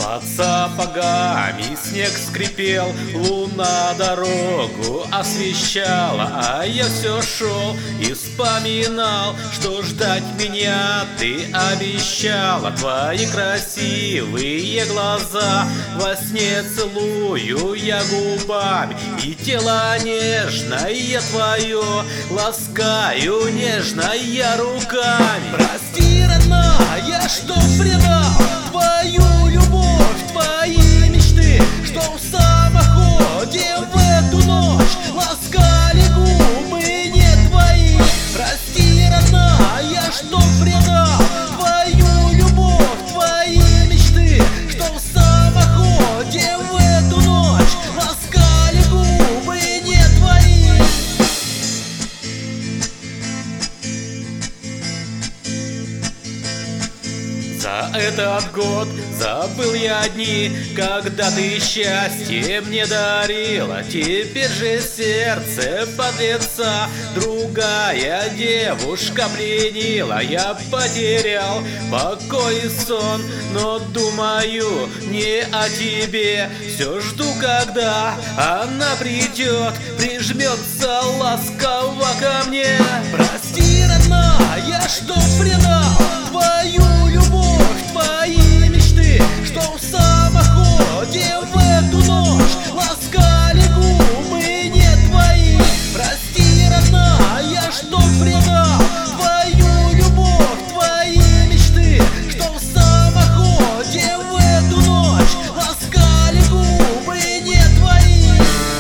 Под сапогами снег скрипел, луна дорогу освещала, а я все шел и вспоминал, что ждать меня ты обещала. Твои красивые глаза во сне целую я губами, и тело нежное твое ласкаю нежно я руками. Прости, родная, что предал твою любовь, твои мечты, что в самоходе в эту ночь ласкали губы не твои. Прости, родная, что предал твою любовь, твои мечты, что в самоходе в эту ночь ласкали губы не твои. За этот год забыл я дни, когда ты счастье мне дарила. Теперь же сердце подлеца другая девушка пленила. Я потерял покой и сон, но думаю не о тебе. Все жду, когда она придет, прижмется ласково ко мне. Прости, родная, что предал твою любовь, твои мечты, что в самоходе в эту ночь ласкали губы не твои. Прости, родная, что предал твою любовь, твои мечты, что в самоходе в эту ночь ласкали губы не твои.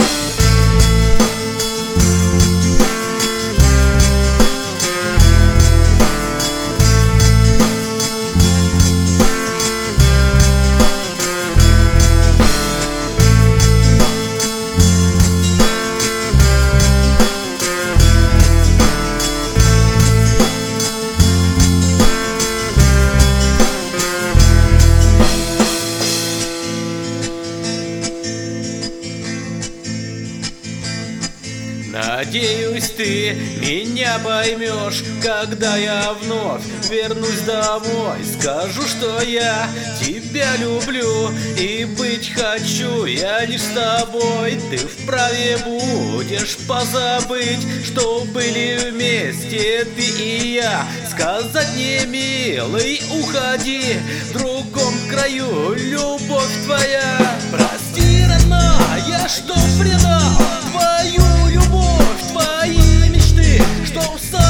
Надеюсь, ты меня поймешь, когда я вновь вернусь домой. Скажу, что я тебя люблю и быть хочу я лишь с тобой. Ты вправе будешь позабыть, что были вместе ты и я. Сказать мне, милый, уходи, в другом краю любовь твоя. Прости, родная, что предал твою любовь, твои мечты, что в